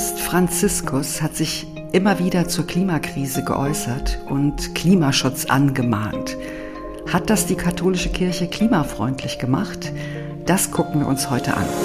Papst Franziskus hat sich immer wieder zur Klimakrise geäußert und Klimaschutz angemahnt. Hat das die katholische Kirche klimafreundlich gemacht? Das gucken wir uns heute an.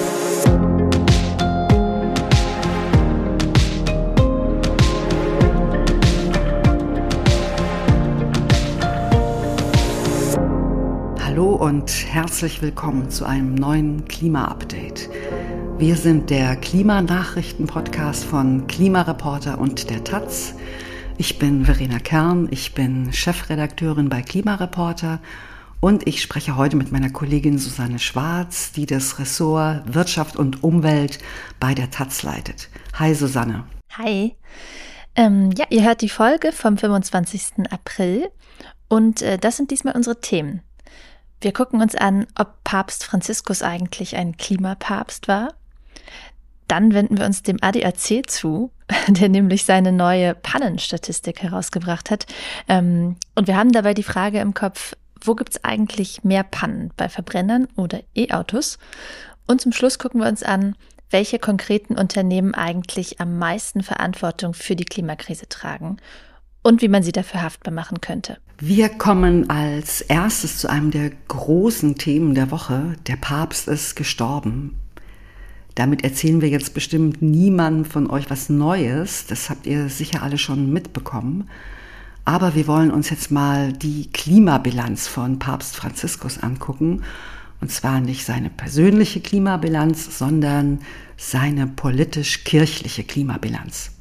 Hallo und herzlich willkommen zu einem neuen Klima-Update. Wir sind der Klimanachrichten-Podcast von Klimareporter und der Taz. Ich bin Verena Kern, ich bin Chefredakteurin bei Klimareporter und ich spreche heute mit meiner Kollegin Susanne Schwarz, die das Ressort Wirtschaft und Umwelt bei der Taz leitet. Hi Susanne. Hi. Ihr hört die Folge vom 25. April und das sind diesmal unsere Themen. Wir gucken uns an, ob Papst Franziskus eigentlich ein Klimapapst war. Dann wenden wir uns dem ADAC zu, der nämlich seine neue Pannenstatistik herausgebracht hat. Und wir haben dabei die Frage im Kopf, wo gibt es eigentlich mehr Pannen, bei Verbrennern oder E-Autos? Und zum Schluss gucken wir uns an, welche konkreten Unternehmen eigentlich am meisten Verantwortung für die Klimakrise tragen und wie man sie dafür haftbar machen könnte. Wir kommen als erstes zu einem der großen Themen der Woche. Der Papst ist gestorben. Damit erzählen wir jetzt bestimmt niemandem von euch was Neues. Das habt ihr sicher alle schon mitbekommen. Aber wir wollen uns jetzt mal die Klimabilanz von Papst Franziskus angucken. Und zwar nicht seine persönliche Klimabilanz, sondern seine politisch-kirchliche Klimabilanz.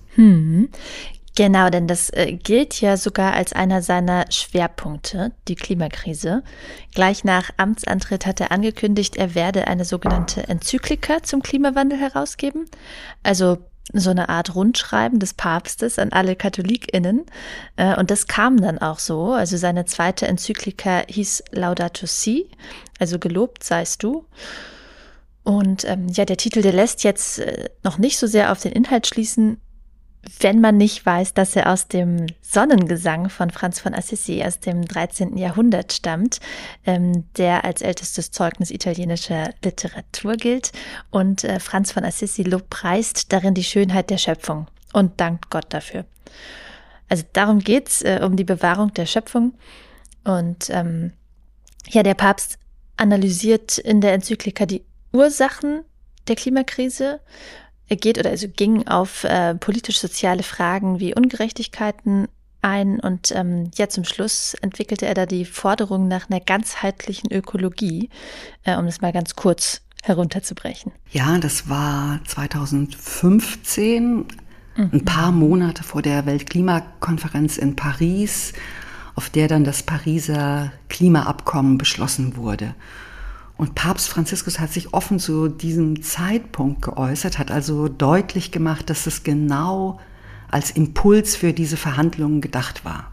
Genau, denn das gilt ja sogar als einer seiner Schwerpunkte, die Klimakrise. Gleich nach Amtsantritt hat er angekündigt, er werde eine sogenannte Enzyklika zum Klimawandel herausgeben. Also so eine Art Rundschreiben des Papstes an alle KatholikInnen. Und das kam dann auch so. Also seine zweite Enzyklika hieß Laudato Si, also gelobt seist du. Und der Titel, der lässt jetzt noch nicht so sehr auf den Inhalt schließen, wenn man nicht weiß, dass er aus dem Sonnengesang von Franz von Assisi aus dem 13. Jahrhundert stammt, der als ältestes Zeugnis italienischer Literatur gilt. Und Franz von Assisi lobpreist darin die Schönheit der Schöpfung und dankt Gott dafür. Also darum geht's, um die Bewahrung der Schöpfung. Und der Papst analysiert in der Enzyklika die Ursachen der Klimakrise. Er ging auf politisch-soziale Fragen wie Ungerechtigkeiten ein und zum Schluss entwickelte er da die Forderung nach einer ganzheitlichen Ökologie, um das mal ganz kurz herunterzubrechen. Ja, das war 2015, ein paar Monate vor der Weltklimakonferenz in Paris, auf der dann das Pariser Klimaabkommen beschlossen wurde. Und Papst Franziskus hat sich offen zu diesem Zeitpunkt geäußert, hat also deutlich gemacht, dass es genau als Impuls für diese Verhandlungen gedacht war.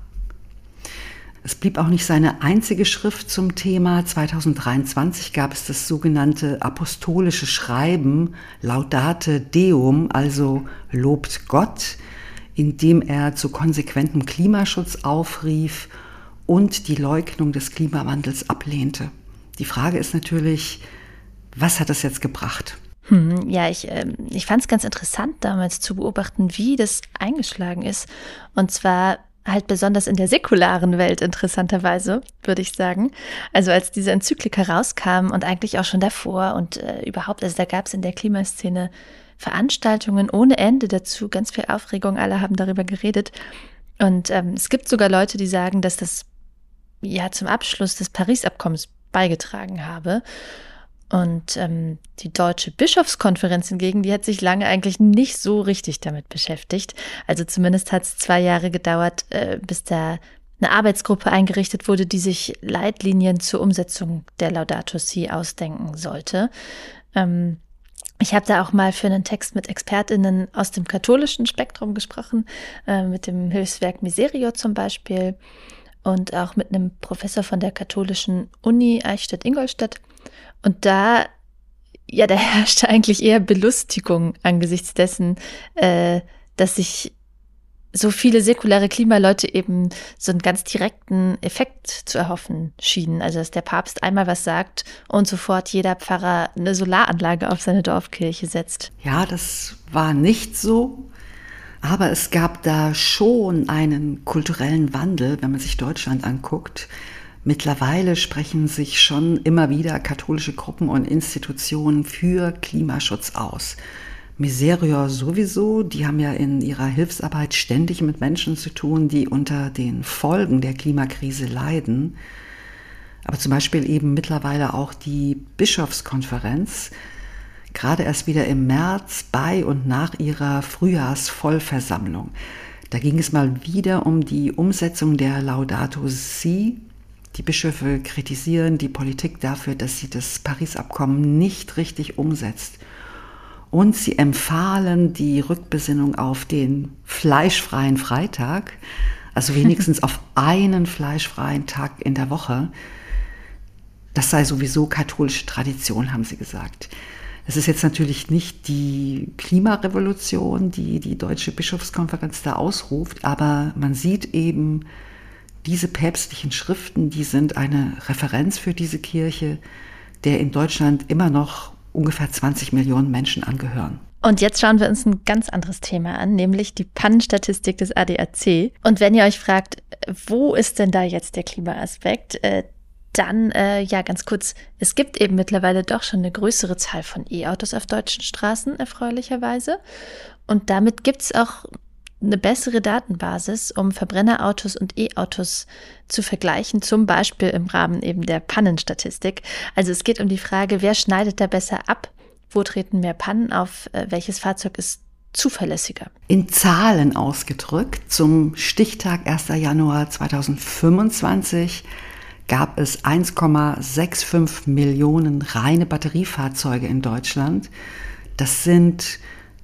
Es blieb auch nicht seine einzige Schrift zum Thema. 2023 gab es das sogenannte apostolische Schreiben Laudate Deum, also lobt Gott, in dem er zu konsequentem Klimaschutz aufrief und die Leugnung des Klimawandels ablehnte. Die Frage ist natürlich, was hat das jetzt gebracht? Ich fand es ganz interessant damals zu beobachten, wie das eingeschlagen ist. Und zwar halt besonders in der säkularen Welt interessanterweise, würde ich sagen. Also als diese Enzyklika rauskam und eigentlich auch schon davor und überhaupt, also da gab es in der Klimaszene Veranstaltungen ohne Ende dazu, ganz viel Aufregung, alle haben darüber geredet. Und es gibt sogar Leute, die sagen, dass das zum Abschluss des Paris-Abkommens beigetragen habe. Und die Deutsche Bischofskonferenz hingegen, die hat sich lange eigentlich nicht so richtig damit beschäftigt. Also zumindest hat es 2 Jahre gedauert, bis da eine Arbeitsgruppe eingerichtet wurde, die sich Leitlinien zur Umsetzung der Laudato Si ausdenken sollte. Ich habe da auch mal für einen Text mit ExpertInnen aus dem katholischen Spektrum gesprochen, mit dem Hilfswerk Miserio zum Beispiel. Und auch mit einem Professor von der katholischen Uni Eichstätt-Ingolstadt. Und da herrschte eigentlich eher Belustigung angesichts dessen, dass sich so viele säkulare Klimaleute eben so einen ganz direkten Effekt zu erhoffen schienen. Also dass der Papst einmal was sagt und sofort jeder Pfarrer eine Solaranlage auf seine Dorfkirche setzt. Ja, das war nicht so. Aber es gab da schon einen kulturellen Wandel, wenn man sich Deutschland anguckt. Mittlerweile sprechen sich schon immer wieder katholische Gruppen und Institutionen für Klimaschutz aus. Miserior sowieso, die haben ja in ihrer Hilfsarbeit ständig mit Menschen zu tun, die unter den Folgen der Klimakrise leiden. Aber zum Beispiel eben mittlerweile auch die Bischofskonferenz, gerade erst wieder im März bei und nach ihrer Frühjahrsvollversammlung. Da ging es mal wieder um die Umsetzung der Laudato Si. Die Bischöfe kritisieren die Politik dafür, dass sie das Paris-Abkommen nicht richtig umsetzt. Und sie empfahlen die Rückbesinnung auf den fleischfreien Freitag, also wenigstens auf einen fleischfreien Tag in der Woche. Das sei sowieso katholische Tradition, haben sie gesagt. Das ist jetzt natürlich nicht die Klimarevolution, die die Deutsche Bischofskonferenz da ausruft, aber man sieht eben, diese päpstlichen Schriften, die sind eine Referenz für diese Kirche, der in Deutschland immer noch ungefähr 20 Millionen Menschen angehören. Und jetzt schauen wir uns ein ganz anderes Thema an, nämlich die Pannenstatistik des ADAC. Und wenn ihr euch fragt, wo ist denn da jetzt der Klimaaspekt, dann, ganz kurz, es gibt eben mittlerweile doch schon eine größere Zahl von E-Autos auf deutschen Straßen, erfreulicherweise. Und damit gibt es auch eine bessere Datenbasis, um Verbrennerautos und E-Autos zu vergleichen, zum Beispiel im Rahmen eben der Pannenstatistik. Also es geht um die Frage, wer schneidet da besser ab, wo treten mehr Pannen auf, welches Fahrzeug ist zuverlässiger? In Zahlen ausgedrückt, zum Stichtag 1. Januar 2025 gab es 1,65 Millionen reine Batteriefahrzeuge in Deutschland. Das sind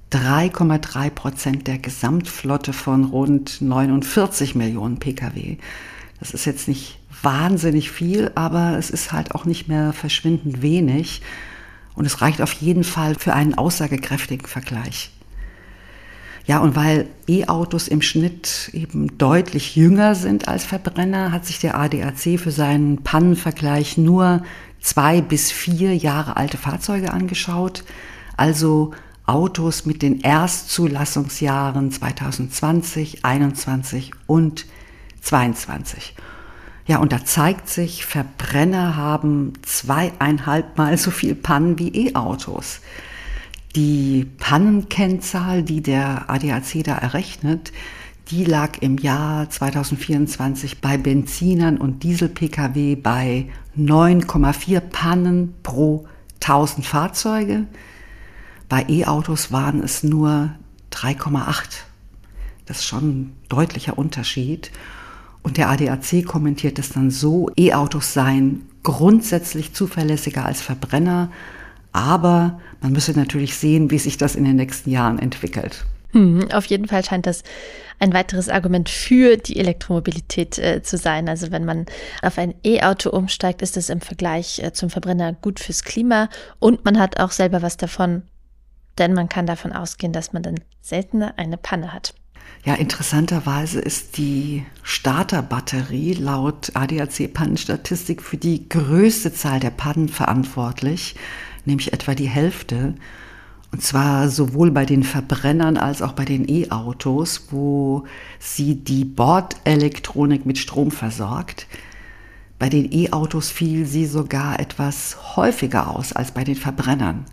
3,3% der Gesamtflotte von rund 49 Millionen Pkw. Das ist jetzt nicht wahnsinnig viel, aber es ist halt auch nicht mehr verschwindend wenig. Und es reicht auf jeden Fall für einen aussagekräftigen Vergleich. Ja, und weil E-Autos im Schnitt eben deutlich jünger sind als Verbrenner, hat sich der ADAC für seinen Pannenvergleich nur 2 bis 4 Jahre alte Fahrzeuge angeschaut, also Autos mit den Erstzulassungsjahren 2020, 21 und 22. Ja, und da zeigt sich, Verbrenner haben 2,5 Mal so viel Pannen wie E-Autos. Die Pannenkennzahl, die der ADAC da errechnet, die lag im Jahr 2024 bei Benzinern und Diesel-Pkw bei 9,4 Pannen pro 1000 Fahrzeuge. Bei E-Autos waren es nur 3,8. Das ist schon ein deutlicher Unterschied. Und der ADAC kommentiert es dann so, E-Autos seien grundsätzlich zuverlässiger als Verbrenner, aber man müsse natürlich sehen, wie sich das in den nächsten Jahren entwickelt. Auf jeden Fall scheint das ein weiteres Argument für die Elektromobilität zu sein. Also wenn man auf ein E-Auto umsteigt, ist es im Vergleich zum Verbrenner gut fürs Klima und man hat auch selber was davon, denn man kann davon ausgehen, dass man dann seltener eine Panne hat. Ja, interessanterweise ist die Starterbatterie laut ADAC-Pannenstatistik für die größte Zahl der Pannen verantwortlich, nämlich etwa die Hälfte. Und zwar sowohl bei den Verbrennern als auch bei den E-Autos, wo sie die Bordelektronik mit Strom versorgt. Bei den E-Autos fiel sie sogar etwas häufiger aus als bei den Verbrennern.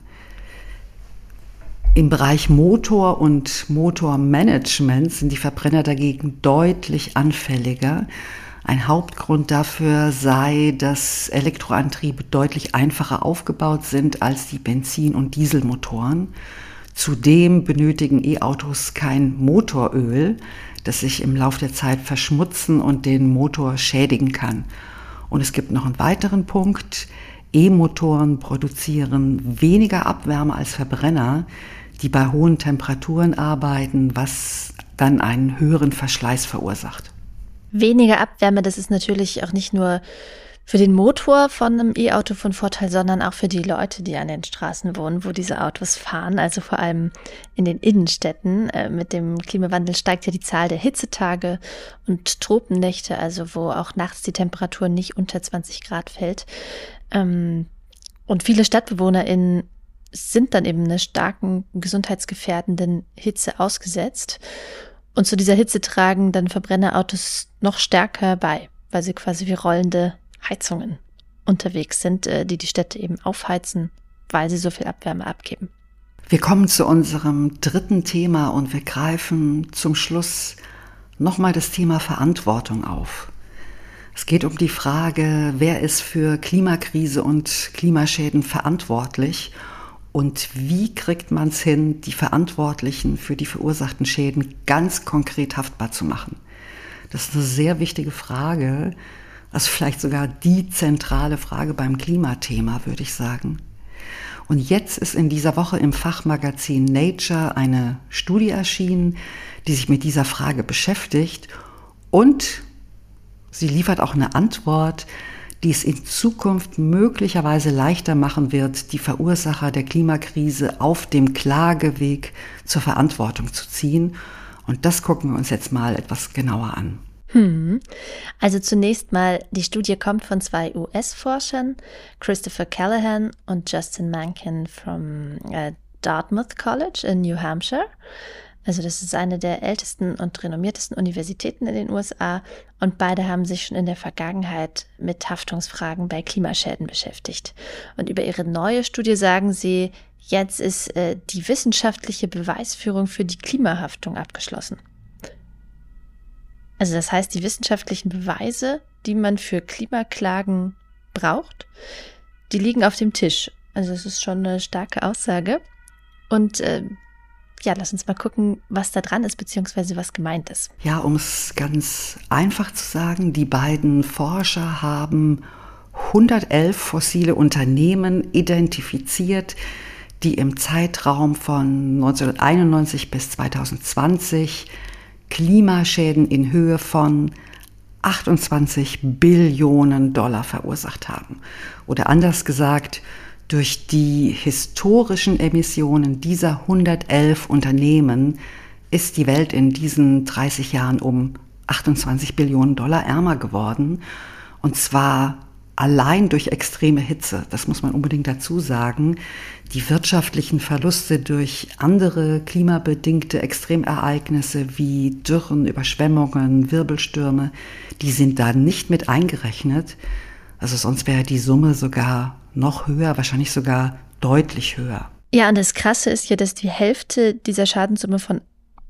Im Bereich Motor und Motormanagement sind die Verbrenner dagegen deutlich anfälliger. Ein Hauptgrund dafür sei, dass Elektroantriebe deutlich einfacher aufgebaut sind als die Benzin- und Dieselmotoren. Zudem benötigen E-Autos kein Motoröl, das sich im Laufe der Zeit verschmutzen und den Motor schädigen kann. Und es gibt noch einen weiteren Punkt. E-Motoren produzieren weniger Abwärme als Verbrenner, die bei hohen Temperaturen arbeiten, was dann einen höheren Verschleiß verursacht. Weniger Abwärme, das ist natürlich auch nicht nur für den Motor von einem E-Auto von Vorteil, sondern auch für die Leute, die an den Straßen wohnen, wo diese Autos fahren, also vor allem in den Innenstädten. Mit dem Klimawandel steigt ja die Zahl der Hitzetage und Tropennächte, also wo auch nachts die Temperatur nicht unter 20 Grad fällt. Und viele StadtbewohnerInnen sind dann eben einer starken, gesundheitsgefährdenden Hitze ausgesetzt. Und zu dieser Hitze tragen dann Verbrennerautos noch stärker bei, weil sie quasi wie rollende Heizungen unterwegs sind, die die Städte eben aufheizen, weil sie so viel Abwärme abgeben. Wir kommen zu unserem dritten Thema und wir greifen zum Schluss nochmal das Thema Verantwortung auf. Es geht um die Frage, wer ist für Klimakrise und Klimaschäden verantwortlich und wie kriegt man es hin, die Verantwortlichen für die verursachten Schäden ganz konkret haftbar zu machen. Das ist eine sehr wichtige Frage, also vielleicht sogar die zentrale Frage beim Klimathema, würde ich sagen. Und jetzt ist in dieser Woche im Fachmagazin Nature eine Studie erschienen, die sich mit dieser Frage beschäftigt und sie liefert auch eine Antwort, die es in Zukunft möglicherweise leichter machen wird, die Verursacher der Klimakrise auf dem Klageweg zur Verantwortung zu ziehen. Und das gucken wir uns jetzt mal etwas genauer an. Also zunächst mal, die Studie kommt von 2 US-Forschern, Christopher Callahan und Justin Mankin vom Dartmouth College in New Hampshire. Also das ist eine der ältesten und renommiertesten Universitäten in den USA und beide haben sich schon in der Vergangenheit mit Haftungsfragen bei Klimaschäden beschäftigt. Und über ihre neue Studie sagen sie, jetzt ist die wissenschaftliche Beweisführung für die Klimahaftung abgeschlossen. Also das heißt, die wissenschaftlichen Beweise, die man für Klimaklagen braucht, die liegen auf dem Tisch. Also es ist schon eine starke Aussage. Und lass uns mal gucken, was da dran ist, beziehungsweise was gemeint ist. Ja, um es ganz einfach zu sagen, die beiden Forscher haben 111 fossile Unternehmen identifiziert, die im Zeitraum von 1991 bis 2020 Klimaschäden in Höhe von 28 Billionen Dollar verursacht haben. Oder anders gesagt, durch die historischen Emissionen dieser 111 Unternehmen ist die Welt in diesen 30 Jahren um 28 Billionen Dollar ärmer geworden. Und zwar allein durch extreme Hitze, das muss man unbedingt dazu sagen. Die wirtschaftlichen Verluste durch andere klimabedingte Extremereignisse wie Dürren, Überschwemmungen, Wirbelstürme, die sind da nicht mit eingerechnet. Also sonst wäre die Summe sogar noch höher, wahrscheinlich sogar deutlich höher. Ja, und das Krasse ist ja, dass die Hälfte dieser Schadenssumme von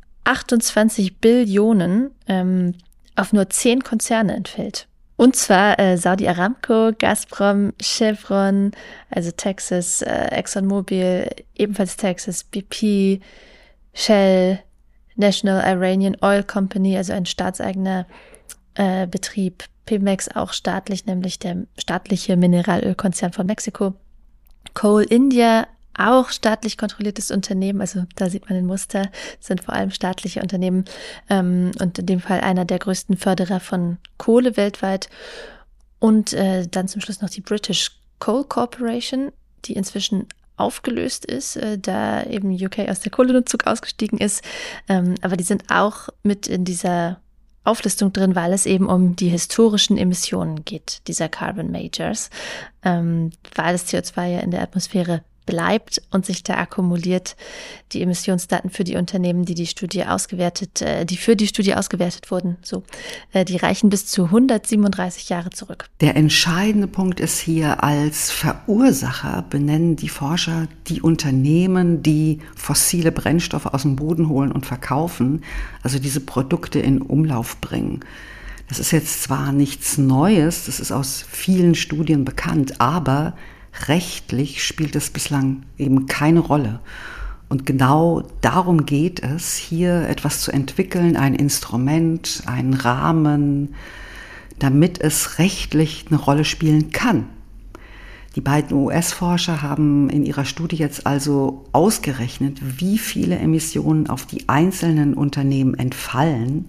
28 Billionen auf nur 10 Konzerne entfällt. Und zwar Saudi Aramco, Gazprom, Chevron, also Texas, ExxonMobil, ebenfalls Texas, BP, Shell, National Iranian Oil Company, also ein staatseigener Betrieb, Pemex auch staatlich, nämlich der staatliche Mineralölkonzern von Mexiko, Coal India, auch staatlich kontrolliertes Unternehmen, also da sieht man ein Muster, sind vor allem staatliche Unternehmen und in dem Fall einer der größten Förderer von Kohle weltweit. Und dann zum Schluss noch die British Coal Corporation, die inzwischen aufgelöst ist, da eben UK aus der Kohlenutzung ausgestiegen ist. Aber die sind auch mit in dieser Auflistung drin, weil es eben um die historischen Emissionen geht, dieser Carbon Majors, weil das CO2 ja in der Atmosphäre bleibt und sich da akkumuliert. Die Emissionsdaten für die Unternehmen, die für die Studie ausgewertet wurden, die reichen bis zu 137 Jahre zurück. Der entscheidende Punkt ist hier, als Verursacher benennen die Forscher die Unternehmen, die fossile Brennstoffe aus dem Boden holen und verkaufen, also diese Produkte in Umlauf bringen. Das ist jetzt zwar nichts Neues, das ist aus vielen Studien bekannt, aber rechtlich spielt es bislang eben keine Rolle. Und genau darum geht es, hier etwas zu entwickeln, ein Instrument, einen Rahmen, damit es rechtlich eine Rolle spielen kann. Die beiden US-Forscher haben in ihrer Studie jetzt also ausgerechnet, wie viele Emissionen auf die einzelnen Unternehmen entfallen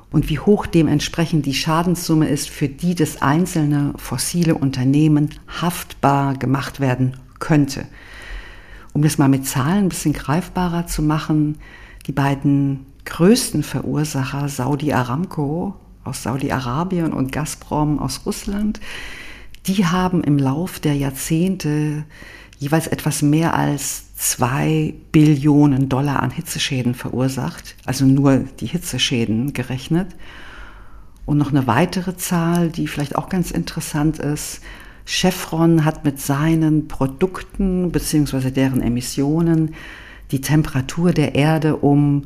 und wie hoch dementsprechend die Schadenssumme ist, für die das einzelne fossile Unternehmen haftbar gemacht werden könnte. Um das mal mit Zahlen ein bisschen greifbarer zu machen, die beiden größten Verursacher, Saudi Aramco aus Saudi-Arabien und Gazprom aus Russland, die haben im Lauf der Jahrzehnte jeweils etwas mehr als 2 Billionen Dollar an Hitzeschäden verursacht, also nur die Hitzeschäden gerechnet. Und noch eine weitere Zahl, die vielleicht auch ganz interessant ist: Chevron hat mit seinen Produkten bzw. deren Emissionen die Temperatur der Erde um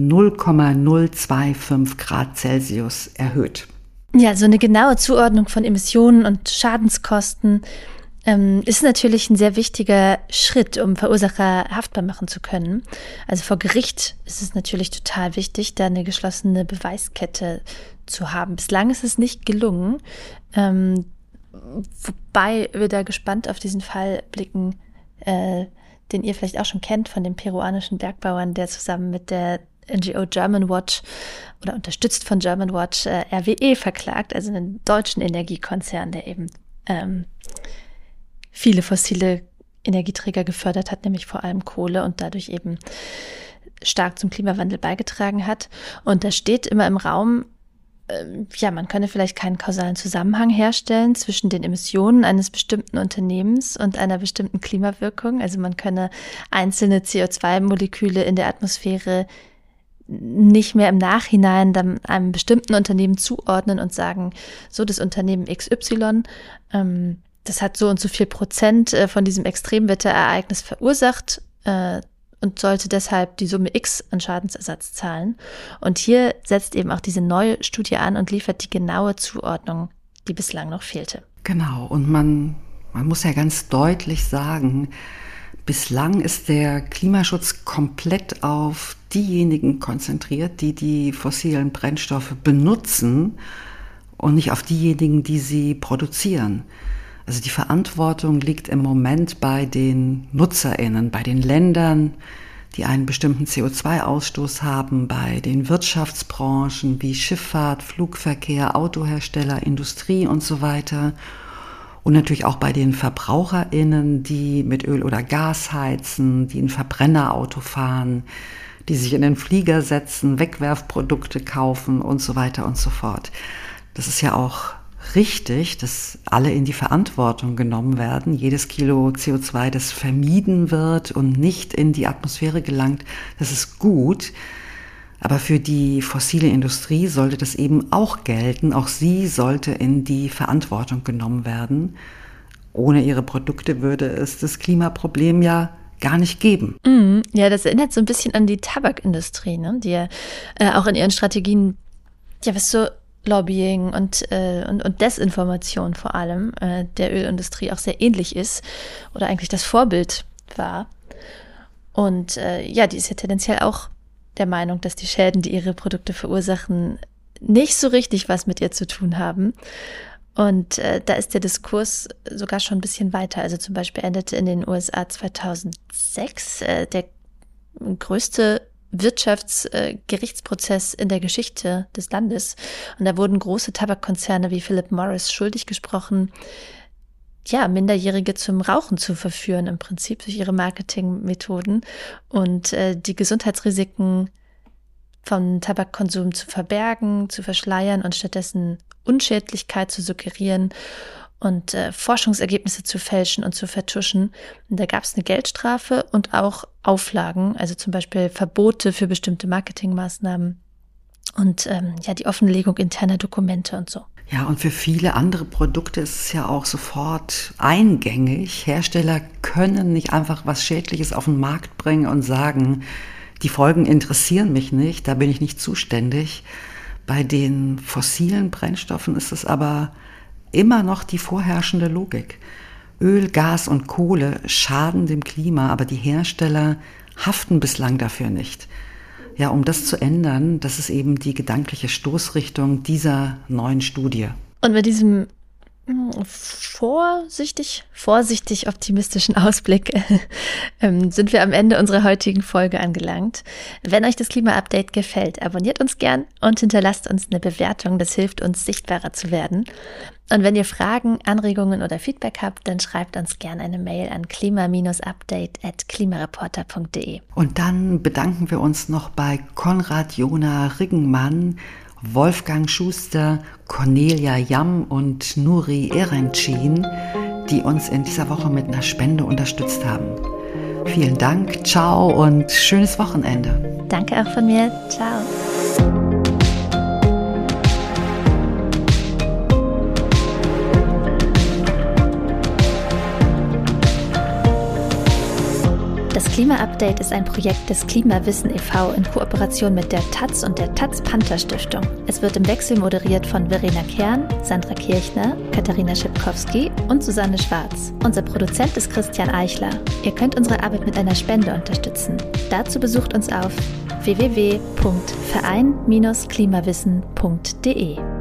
0,025 Grad Celsius erhöht. Ja, so eine genaue Zuordnung von Emissionen und Schadenskosten ist natürlich ein sehr wichtiger Schritt, um Verursacher haftbar machen zu können. Also vor Gericht ist es natürlich total wichtig, da eine geschlossene Beweiskette zu haben. Bislang ist es nicht gelungen, wobei wir da gespannt auf diesen Fall blicken, den ihr vielleicht auch schon kennt von dem peruanischen Bergbauern, der zusammen mit der NGO Germanwatch oder unterstützt von Germanwatch RWE verklagt, also einen deutschen Energiekonzern, der eben viele fossile Energieträger gefördert hat, nämlich vor allem Kohle, und dadurch eben stark zum Klimawandel beigetragen hat. Und da steht immer im Raum, man könne vielleicht keinen kausalen Zusammenhang herstellen zwischen den Emissionen eines bestimmten Unternehmens und einer bestimmten Klimawirkung. Also man könne einzelne CO2-Moleküle in der Atmosphäre nicht mehr im Nachhinein dann einem bestimmten Unternehmen zuordnen und sagen, so, das Unternehmen XY, das hat so und so viel Prozent von diesem Extremwetterereignis verursacht und sollte deshalb die Summe X an Schadensersatz zahlen. Und hier setzt eben auch diese neue Studie an und liefert die genaue Zuordnung, die bislang noch fehlte. Genau, und man muss ja ganz deutlich sagen, bislang ist der Klimaschutz komplett auf diejenigen konzentriert, die die fossilen Brennstoffe benutzen und nicht auf diejenigen, die sie produzieren. Also die Verantwortung liegt im Moment bei den NutzerInnen, bei den Ländern, die einen bestimmten CO2-Ausstoß haben, bei den Wirtschaftsbranchen wie Schifffahrt, Flugverkehr, Autohersteller, Industrie und so weiter. Und natürlich auch bei den VerbraucherInnen, die mit Öl oder Gas heizen, die ein Verbrennerauto fahren, die sich in den Flieger setzen, Wegwerfprodukte kaufen und so weiter und so fort. Das ist ja auch richtig, dass alle in die Verantwortung genommen werden. Jedes Kilo CO2, das vermieden wird und nicht in die Atmosphäre gelangt, das ist gut. Aber für die fossile Industrie sollte das eben auch gelten. Auch sie sollte in die Verantwortung genommen werden. Ohne ihre Produkte würde es das Klimaproblem ja gar nicht geben. Ja, das erinnert so ein bisschen an die Tabakindustrie, ne? Die ja auch in ihren Strategien, was so Lobbying und Desinformation vor allem der Ölindustrie auch sehr ähnlich ist oder eigentlich das Vorbild war. Und die ist ja tendenziell auch der Meinung, dass die Schäden, die ihre Produkte verursachen, nicht so richtig was mit ihr zu tun haben. Und da ist der Diskurs sogar schon ein bisschen weiter. Also zum Beispiel endete in den USA 2006 der größte Wirtschaftsgerichtsprozess in der Geschichte des Landes. Und da wurden große Tabakkonzerne wie Philip Morris schuldig gesprochen, Minderjährige zum Rauchen zu verführen, im Prinzip durch ihre Marketingmethoden und die Gesundheitsrisiken von Tabakkonsum zu verbergen, zu verschleiern und stattdessen Unschädlichkeit zu suggerieren und Forschungsergebnisse zu fälschen und zu vertuschen. Und da gab es eine Geldstrafe und auch Auflagen, also zum Beispiel Verbote für bestimmte Marketingmaßnahmen und die Offenlegung interner Dokumente und so. Ja, und für viele andere Produkte ist es ja auch sofort eingängig. Hersteller können nicht einfach was Schädliches auf den Markt bringen und sagen, die Folgen interessieren mich nicht, da bin ich nicht zuständig. Bei den fossilen Brennstoffen ist es aber immer noch die vorherrschende Logik. Öl, Gas und Kohle schaden dem Klima, aber die Hersteller haften bislang dafür nicht. Ja, um das zu ändern, das ist eben die gedankliche Stoßrichtung dieser neuen Studie. Und mit diesem vorsichtig optimistischen Ausblick sind wir am Ende unserer heutigen Folge angelangt. Wenn euch das Klima-Update gefällt, abonniert uns gern und hinterlasst uns eine Bewertung. Das hilft uns, sichtbarer zu werden. Und wenn ihr Fragen, Anregungen oder Feedback habt, dann schreibt uns gerne eine Mail an klima-update@klimareporter.de. Und dann bedanken wir uns noch bei Konrad Jona Riggenmann, Wolfgang Schuster, Cornelia Jamm und Nuri Erencin, die uns in dieser Woche mit einer Spende unterstützt haben. Vielen Dank, ciao und schönes Wochenende. Danke auch von mir, ciao. Das Klima-Update ist ein Projekt des Klimawissen e.V. in Kooperation mit der taz und der Taz-Panther-Stiftung. Es wird im Wechsel moderiert von Verena Kern, Sandra Kirchner, Katharina Schipkowski und Susanne Schwarz. Unser Produzent ist Christian Eichler. Ihr könnt unsere Arbeit mit einer Spende unterstützen. Dazu besucht uns auf www.verein-klimawissen.de.